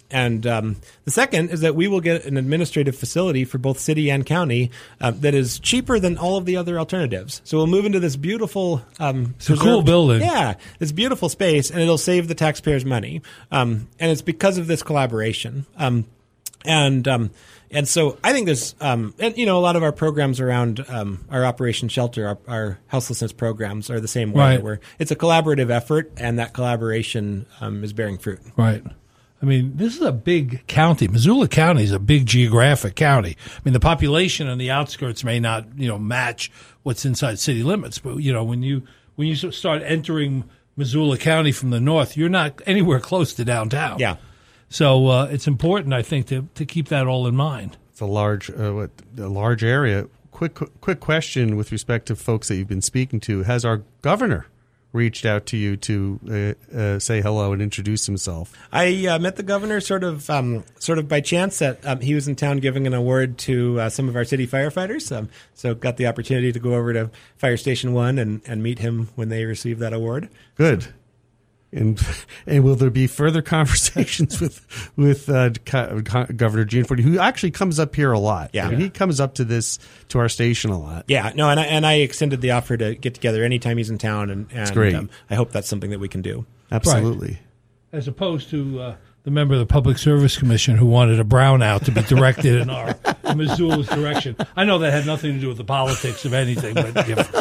and um, the second is that we will get an administrative facility for both city and county uh, that is cheaper than all of the other alternatives. So we'll move into this beautiful, um, it's a cool building. Yeah, this beautiful space, and it'll save the taxpayers money. Um, and it's because of this collaboration. Um, and um, and so I think there's, um, and you know, a lot of our programs around um, our Operation Shelter, our, our houselessness programs, are the same way. Right. Where it's a collaborative effort, and that collaboration um, is bearing fruit. Right. I mean, this is a big county. Missoula County is a big geographic county. I mean, the population on the outskirts may not, you know, match what's inside city limits, but you know, when you when you start entering Missoula County from the north, you're not anywhere close to downtown. Yeah. So uh, it's important, I think, to to keep that all in mind. It's a large, uh, what, a large area. Quick, quick question with respect to folks that you've been speaking to. Has our governor reached out to you to uh, uh, say hello and introduce himself? I uh, met the governor sort of um, sort of by chance. That um, he was in town giving an award to uh, some of our city firefighters. Um, so got the opportunity to go over to Fire Station One and, and meet him when they received that award. Good. And and will there be further conversations with with uh, Governor Gianforte, who actually comes up here a lot? Yeah, I mean, he comes up to this to our station a lot. Yeah, no, and I, and I extended the offer to get together anytime he's in town, and, and great. Um, I hope that's something that we can do. Absolutely. Right. As opposed to uh, the member of the Public Service Commission who wanted a brownout to be directed in our in Missoula's direction. I know that had nothing to do with the politics of anything, but,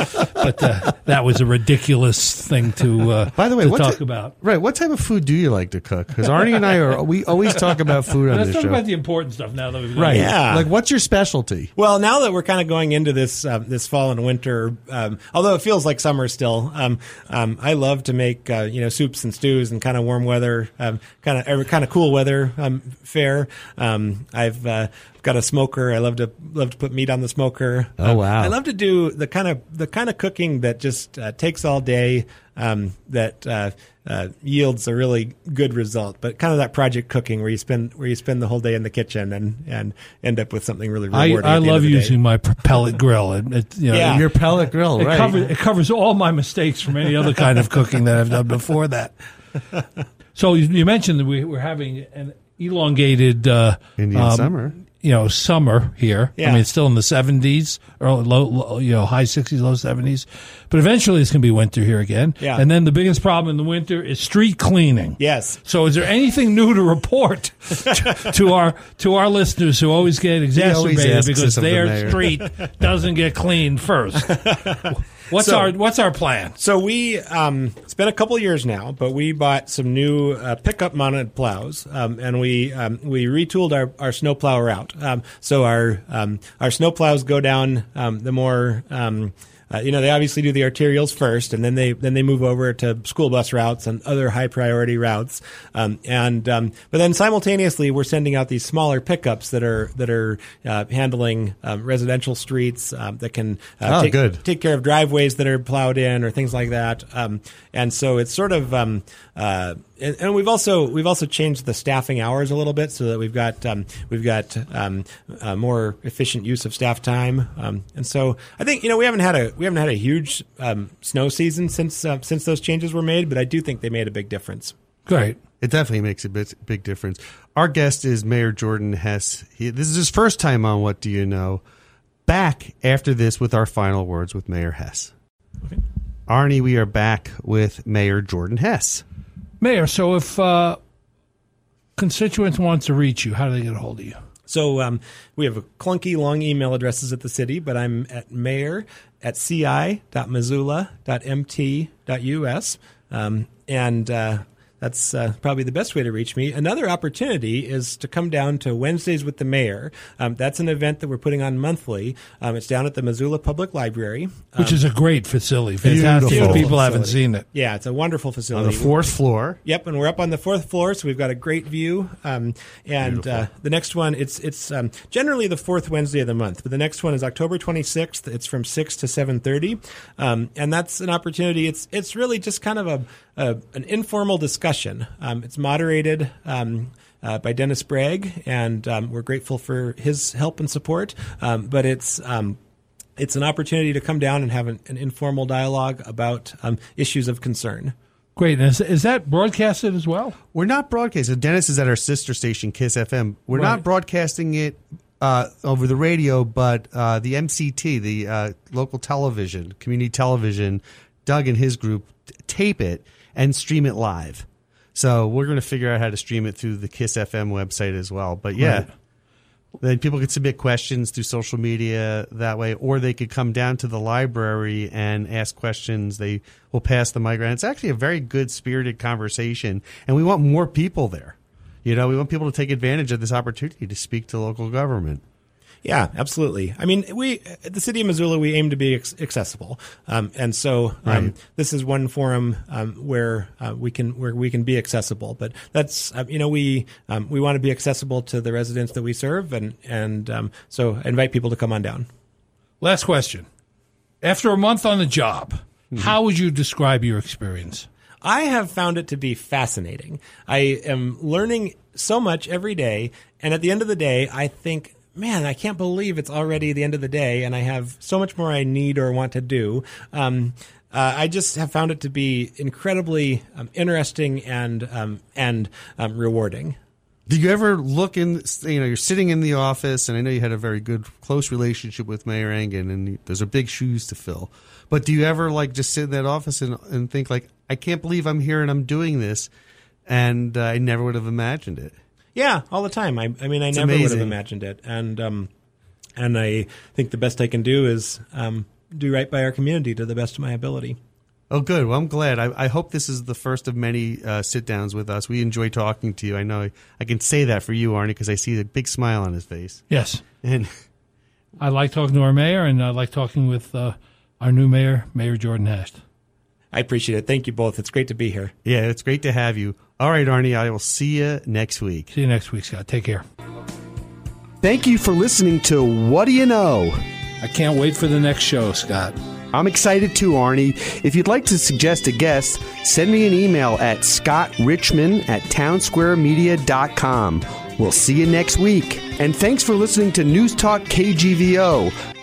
but uh, that was a ridiculous thing to, uh, By the way, to what talk ty- about. Right. What type of food do you like to cook? Because Arnie and I are, we always talk about food on Let's this talk show. about the important stuff now that we've got Right. Yeah. Like, what's your specialty? Well, now that we're kind of going into this uh, this fall and winter, um, although it feels like summer still, um, um, I love to make uh, you know soups and stews and kind of warm weather, um, kind of kind of cool weather um, fare. Um, I've uh, got a smoker. I love to love to put meat on the smoker. Oh, Um, wow. I love to do the kind of the kind of cooking that just uh, takes all day. Um, that uh, uh, yields a really good result, but kind of that project cooking where you spend where you spend the whole day in the kitchen and, and end up with something really I, rewarding. I at the end love of the using day. my pellet grill. It, it, you know, Yeah. it, Your pellet grill, it right? covers, it covers all my mistakes from any other kind of cooking that I've done before that. So you, you mentioned that we, we're having an elongated uh, Indian um, summer. You know, summer here. Yeah. I mean, it's still in the seventies, or low, low, you know, high sixties, low seventies. But eventually, it's going to be winter here again. Yeah. And then the biggest problem in the winter is street cleaning. Yes. So, is there anything new to report to, to our to our listeners who always get always exacerbated asks because us of the their mayor. street doesn't get cleaned first? What's So- our What's our plan? So we, um, it's been a couple years now, but we bought some new uh, pickup mounted plows, um, and we um, we retooled our, our snow plow route. Um, so our um, our snow plows go down um, the more. Um, Uh, you know, they obviously do the arterials first, and then they then they move over to school bus routes and other high priority routes. Um, and um, but then simultaneously, we're sending out these smaller pickups that are that are uh, handling um, residential streets um, that can uh, Oh, take, good. take care of driveways that are plowed in or things like that. Um, and so it's sort of um, uh, and, and we've also we've also changed the staffing hours a little bit so that we've got um, we've got um, uh, more efficient use of staff time. Um, and so I think you know we haven't had a we haven't had a huge um, snow season since uh, since those changes were made, but I do think they made a big difference. Great. It definitely makes a bit, big difference. Our guest is Mayor Jordan Hess. He, this is his first time on What Do You Know? Back after this with our final words with Mayor Hess. Okay. Arnie, we are back with Mayor Jordan Hess. Mayor, so if uh, constituents want to reach you, how do they get a hold of you? So um, we have a clunky long email addresses at the city, but I'm at mayor at ci dot missoula dot m t dot u s. Um, and uh, that's uh, probably the best way to reach me. Another opportunity is to come down to Wednesdays with the Mayor. Um, that's an event that we're putting on monthly. Um, it's down at the Missoula Public Library. Which Um, is a great facility. Fantastic. Beautiful If people haven't facility. seen it. Yeah, it's a wonderful On facility. the fourth floor. Yep, and we're up on the fourth floor, so we've got a great view. Um, and uh, the next one, it's it's um, generally the fourth Wednesday of the month, but the next one is October twenty-sixth. It's from six to seven thirty, um, and that's an opportunity. It's it's really just kind of a, a an informal discussion. Um, it's moderated. Um, Uh, by Dennis Bragg, and um, we're grateful for his help and support. Um, but it's um, it's an opportunity to come down and have an, an informal dialogue about um, issues of concern. Great. And is, is that broadcasted as well? We're not broadcasting. Dennis is at our sister station, Kiss F M. We're Right. not broadcasting it uh, over the radio, but uh, the M C T, the uh, local television, community television, Doug and his group t- tape it and stream it live. So we're going to figure out how to stream it through the Kiss F M website as well. But yeah, Right. then people could submit questions through social media that way, or they could come down to the library and ask questions. They will pass the mic around. It's actually a very good spirited conversation, and we want more people there. You know, we want people to take advantage of this opportunity to speak to local government. Yeah, absolutely. I mean, we at the City of Missoula, we aim to be ex- accessible, um, and so um, Right. this is one forum um, where uh, we can where we can be accessible. But that's uh, you know we um, we want to be accessible to the residents that we serve, and and um, so I invite people to come on down. Last question. After a month on the job, Mm-hmm. how would you describe your experience? I have found it to be fascinating. I am learning so much every day, and at the end of the day, I think, man, I can't believe it's already the end of the day, and I have so much more I need or want to do. Um, uh, I just have found it to be incredibly um, interesting and um, and um, rewarding. Do you ever look in, you know, you're sitting in the office, and I know you had a very good, close relationship with Mayor Engen, and those are big shoes to fill. But do you ever, like, just sit in that office and, and think, like, I can't believe I'm here and I'm doing this, and uh, I never would have imagined it? Yeah, all the time. I, I mean, I It's never would have amazing. imagined it, and um, and I think the best I can do is um, do right by our community to the best of my ability. Oh, good. Well, I'm glad. I, I hope this is the first of many uh, sit-downs with us. We enjoy talking to you. I know I, I can say that for you, Arnie, because I see a big smile on his face. Yes. And I like talking to our mayor, and I like talking with uh, our new mayor, Mayor Jordan Hasht. I appreciate it. Thank you both. It's great to be here. yeah, it's great to have you. All right, Arnie, I will see you next week. See you next week, Scott. Take care. Thank you for listening to What Do You Know? I can't wait for the next show, Scott. I'm excited too, Arnie. If you'd like to suggest a guest, send me an email at scottrichman at townsquaremedia dot com. We'll see you next week. And thanks for listening to News Talk K G V O,